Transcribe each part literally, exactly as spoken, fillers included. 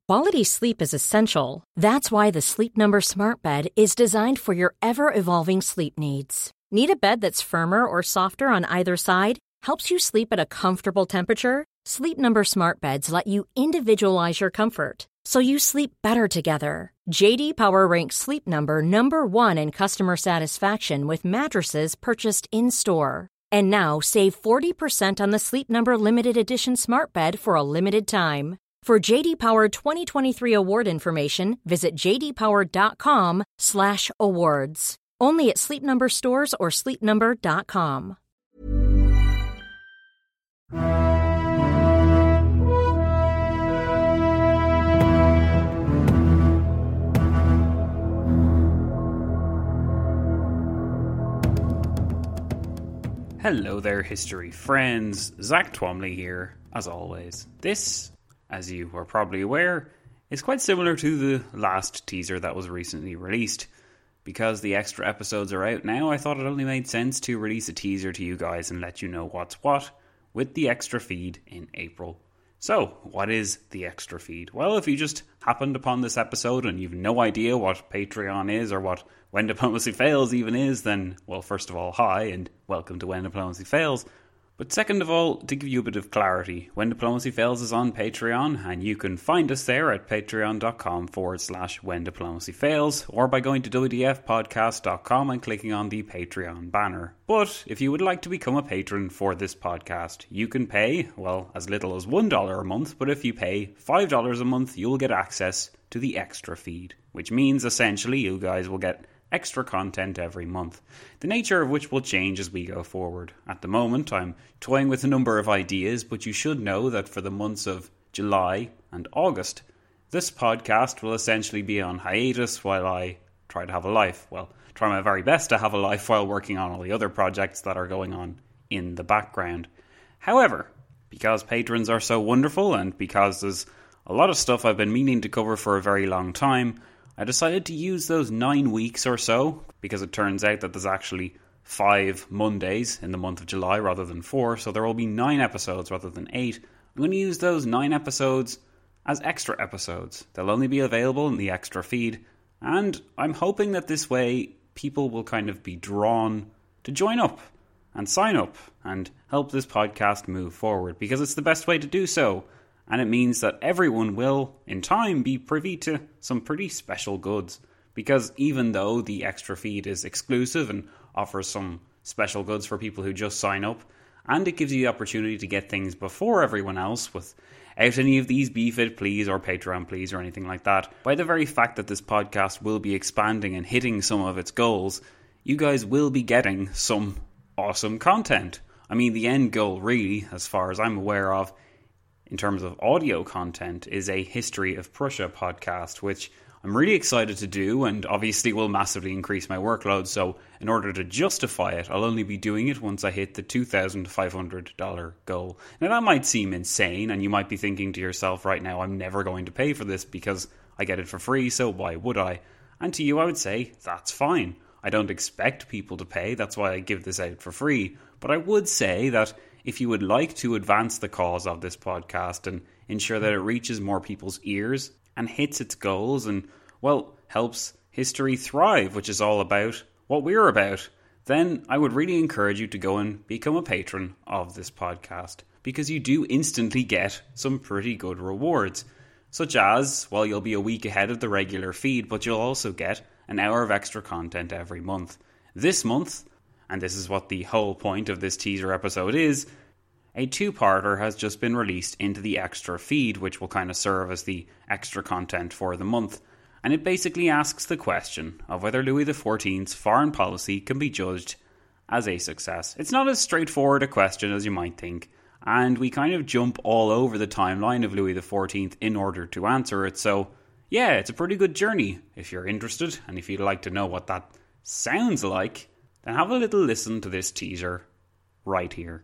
Quality sleep is essential. That's why the Sleep Number Smart Bed is designed for your ever-evolving sleep needs. Need a bed that's firmer or softer on either side? Helps you sleep at a comfortable temperature? Sleep Number Smart Beds let you individualize your comfort, so you sleep better together. J D Power ranks Sleep Number number one in customer satisfaction with mattresses purchased in-store. And now save forty percent on the Sleep Number Limited Edition Smart Bed for a limited time. For J D Power twenty twenty-three award information, visit jdpower.com slash awards. Only at Sleep Number stores or sleep number dot com. Hello there, history friends. Zach Twomley here, as always. This, as you are probably aware, is quite similar to the last teaser that was recently released. Because the extra episodes are out now, I thought it only made sense to release a teaser to you guys and let you know what's what with the extra feed in April. So, what is the extra feed? Well, if you just happened upon this episode and you've no idea what Patreon is or what When Diplomacy Fails even is, then, well, first of all, hi and welcome to When Diplomacy Fails. But second of all, to give you a bit of clarity, When Diplomacy Fails is on Patreon, and you can find us there at patreon.com forward slash When Diplomacy Fails, or by going to w d f podcast dot com and clicking on the Patreon banner. But if you would like to become a patron for this podcast, you can pay, well, as little as one dollar a month, but if you pay five dollars a month, you'll get access to the extra feed, which means essentially you guys will get extra content every month, the nature of which will change as we go forward. At the moment, I'm toying with a number of ideas, but you should know that for the months of July and August, this podcast will essentially be on hiatus while I try to have a life. Well, try my very best to have a life while working on all the other projects that are going on in the background. However, because patrons are so wonderful and because there's a lot of stuff I've been meaning to cover for a very long time, I decided to use those nine weeks or so, because it turns out that there's actually five Mondays in the month of July rather than four, so there will be nine episodes rather than eight. I'm going to use those nine episodes as extra episodes. They'll only be available in the extra feed, and I'm hoping that this way people will kind of be drawn to join up and sign up and help this podcast move forward, because it's the best way to do so. And it means that everyone will, in time, be privy to some pretty special goods. Because even though the extra feed is exclusive and offers some special goods for people who just sign up, and it gives you the opportunity to get things before everyone else without any of these B F I D please or Patreon please or anything like that, by the very fact that this podcast will be expanding and hitting some of its goals, you guys will be getting some awesome content. I mean, the end goal really, as far as I'm aware of, in terms of audio content, is a History of Prussia podcast, which I'm really excited to do and obviously will massively increase my workload. So in order to justify it, I'll only be doing it once I hit the two thousand five hundred dollars goal. Now that might seem insane, and you might be thinking to yourself right now, I'm never going to pay for this because I get it for free, so why would I? And to you I would say, that's fine. I don't expect people to pay, that's why I give this out for free. But I would say that if you would like to advance the cause of this podcast and ensure that it reaches more people's ears and hits its goals and, well, helps history thrive, which is all about what we're about, then I would really encourage you to go and become a patron of this podcast, because you do instantly get some pretty good rewards, such as, well, you'll be a week ahead of the regular feed, but you'll also get an hour of extra content every month. This month, and this is what the whole point of this teaser episode is, a two-parter has just been released into the extra feed, which will kind of serve as the extra content for the month. And it basically asks the question of whether Louis the fourteenth's foreign policy can be judged as a success. It's not as straightforward a question as you might think, and we kind of jump all over the timeline of Louis the fourteenth in order to answer it. So, yeah, it's a pretty good journey. If you're interested, and if you'd like to know what that sounds like, then have a little listen to this teaser right here.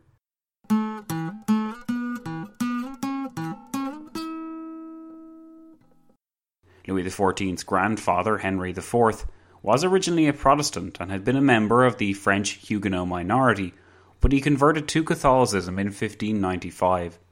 Louis the fourteenth's grandfather, Henry the fourth, was originally a Protestant and had been a member of the French Huguenot minority, but he converted to Catholicism in fifteen ninety-five.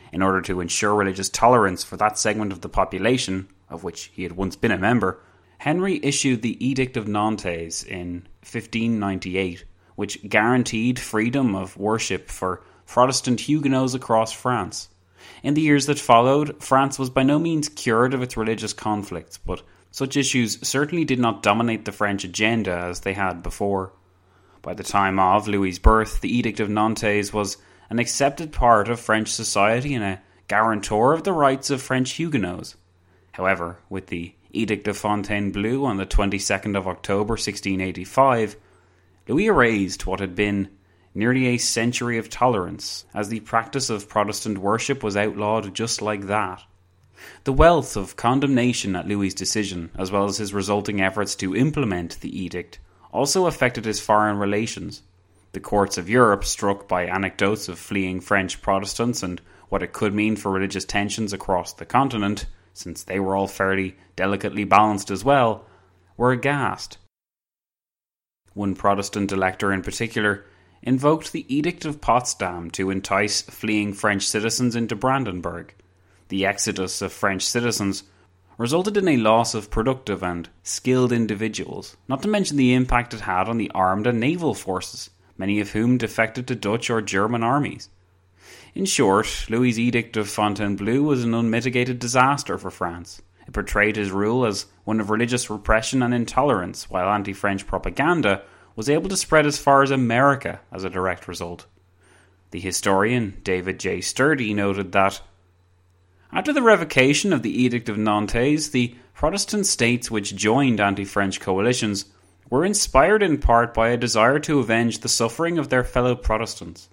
In order to ensure religious tolerance for that segment of the population, of which he had once been a member, Henry issued the Edict of Nantes in fifteen ninety-eight, which guaranteed freedom of worship for Protestant Huguenots across France. In the years that followed, France was by no means cured of its religious conflicts, but such issues certainly did not dominate the French agenda as they had before. By the time of Louis's birth, the Edict of Nantes was an accepted part of French society and a guarantor of the rights of French Huguenots. However, with the Edict of Fontainebleau on the twenty-second of October sixteen eighty-five, Louis erased what had been nearly a century of tolerance, as the practice of Protestant worship was outlawed just like that. The wealth of condemnation at Louis's decision, as well as his resulting efforts to implement the edict, also affected his foreign relations. The courts of Europe, struck by anecdotes of fleeing French Protestants and what it could mean for religious tensions across the continent, since they were all fairly delicately balanced as well, were aghast. One Protestant elector in particular invoked the Edict of Potsdam to entice fleeing French citizens into Brandenburg. The exodus of French citizens resulted in a loss of productive and skilled individuals, not to mention the impact it had on the armed and naval forces, many of whom defected to Dutch or German armies. In short, Louis's Edict of Fontainebleau was an unmitigated disaster for France. It portrayed his rule as one of religious repression and intolerance, while anti-French propaganda was able to spread as far as America as a direct result. The historian David J. Sturdy noted that after the revocation of the Edict of Nantes, the Protestant states which joined anti-French coalitions were inspired in part by a desire to avenge the suffering of their fellow Protestants.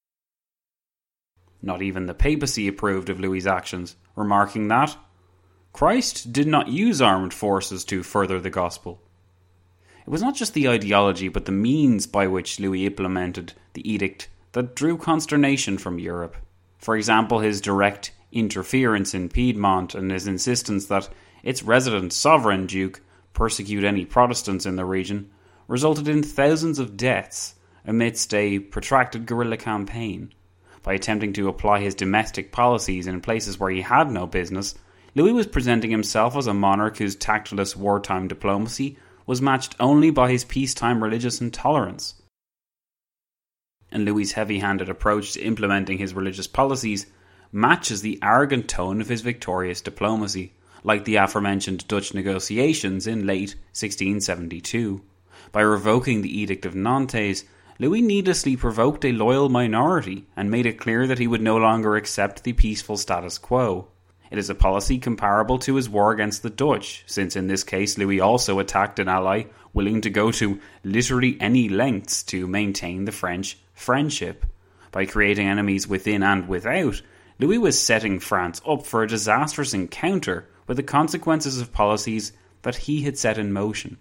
Not even the papacy approved of Louis's actions, remarking that Christ did not use armed forces to further the gospel. It was not just the ideology but the means by which Louis implemented the edict that drew consternation from Europe. For example, his direct interference in Piedmont and his insistence that its resident sovereign duke persecute any Protestants in the region resulted in thousands of deaths amidst a protracted guerrilla campaign. By attempting to apply his domestic policies in places where he had no business, Louis was presenting himself as a monarch whose tactless wartime diplomacy was matched only by his peacetime religious intolerance. And Louis's heavy-handed approach to implementing his religious policies matches the arrogant tone of his victorious diplomacy, like the aforementioned Dutch negotiations in late sixteen seventy-two. By revoking the Edict of Nantes, Louis needlessly provoked a loyal minority and made it clear that he would no longer accept the peaceful status quo. It is a policy comparable to his war against the Dutch, since in this case Louis also attacked an ally willing to go to literally any lengths to maintain the French friendship. By creating enemies within and without, Louis was setting France up for a disastrous encounter with the consequences of policies that he had set in motion.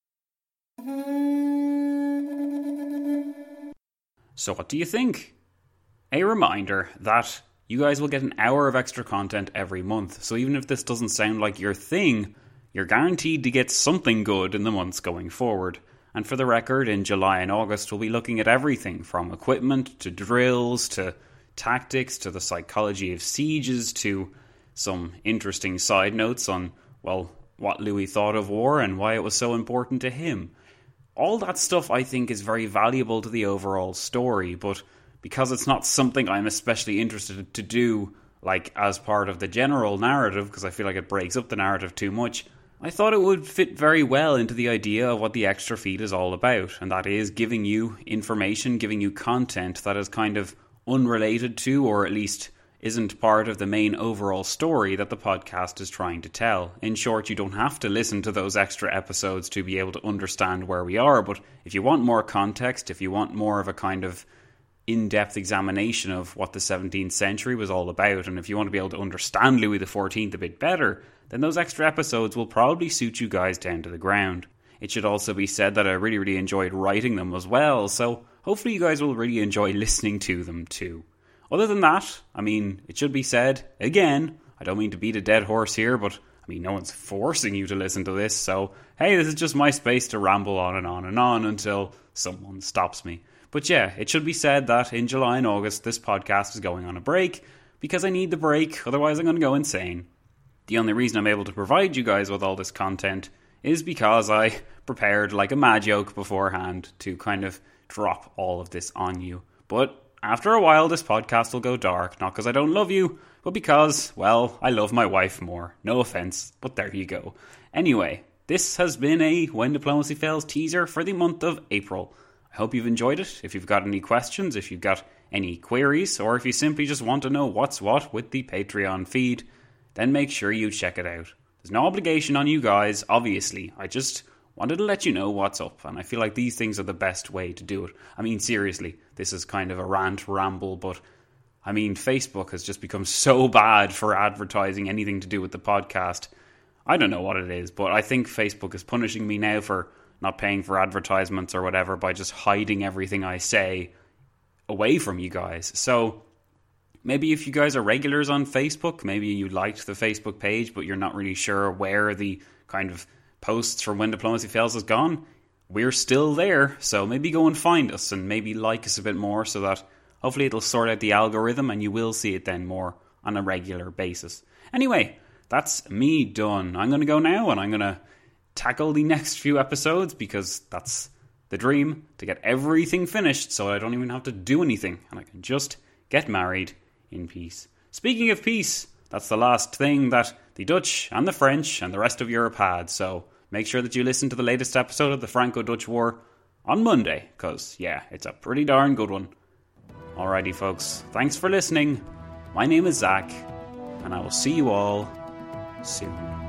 So what do you think? A reminder that you guys will get an hour of extra content every month, so even if this doesn't sound like your thing, you're guaranteed to get something good in the months going forward. And for the record, in July and August we'll be looking at everything from equipment to drills to tactics to the psychology of sieges to some interesting side notes on, well, what Louis thought of war and why it was so important to him. All that stuff I think is very valuable to the overall story, but because it's not something I'm especially interested to do, like as part of the general narrative, because I feel like it breaks up the narrative too much, I thought it would fit very well into the idea of what the extra feed is all about, and that is giving you information, giving you content that is kind of unrelated to, or at least isn't part of the main overall story that the podcast is trying to tell. In short, you don't have to listen to those extra episodes to be able to understand where we are, but if you want more context, if you want more of a kind of in-depth examination of what the seventeenth century was all about, and if you want to be able to understand Louis the fourteenth a bit better, then those extra episodes will probably suit you guys down to the ground. It should also be said that I really, really enjoyed writing them as well, so hopefully you guys will really enjoy listening to them too. Other than that, I mean, it should be said, again, I don't mean to beat a dead horse here, but I mean, no one's forcing you to listen to this, so hey, this is just my space to ramble on and on and on until someone stops me. But yeah, it should be said that in July and August, this podcast is going on a break, because I need the break, otherwise I'm going to go insane. The only reason I'm able to provide you guys with all this content is because I prepared like a mad joke beforehand to kind of drop all of this on you. But after a while, this podcast will go dark, not because I don't love you, but because, well, I love my wife more. No offense, but there you go. Anyway, this has been a When Diplomacy Fails teaser for the month of April. I hope you've enjoyed it. If you've got any questions, if you've got any queries, or if you simply just want to know what's what with the Patreon feed, then make sure you check it out. There's no obligation on you guys, obviously. I just wanted to let you know what's up, and I feel like these things are the best way to do it. I mean, seriously, this is kind of a rant ramble, but I mean, Facebook has just become so bad for advertising anything to do with the podcast. I don't know what it is, but I think Facebook is punishing me now for not paying for advertisements or whatever by just hiding everything I say away from you guys. So maybe if you guys are regulars on Facebook, maybe you liked the Facebook page, but you're not really sure where the kind of posts from When Diplomacy Fails has gone, we're still there. So maybe go and find us and maybe like us a bit more so that hopefully it'll sort out the algorithm and you will see it then more on a regular basis. Anyway, that's me done. I'm going to go now and I'm going to tackle the next few episodes because that's the dream, to get everything finished so I don't even have to do anything and I can just get married in peace. Speaking of peace, that's the last thing that the Dutch and the French and the rest of Europe had, so make sure that you listen to the latest episode of the Franco-Dutch War on Monday, because, yeah, it's a pretty darn good one. Alrighty, folks, thanks for listening. My name is Zach, and I will see you all soon.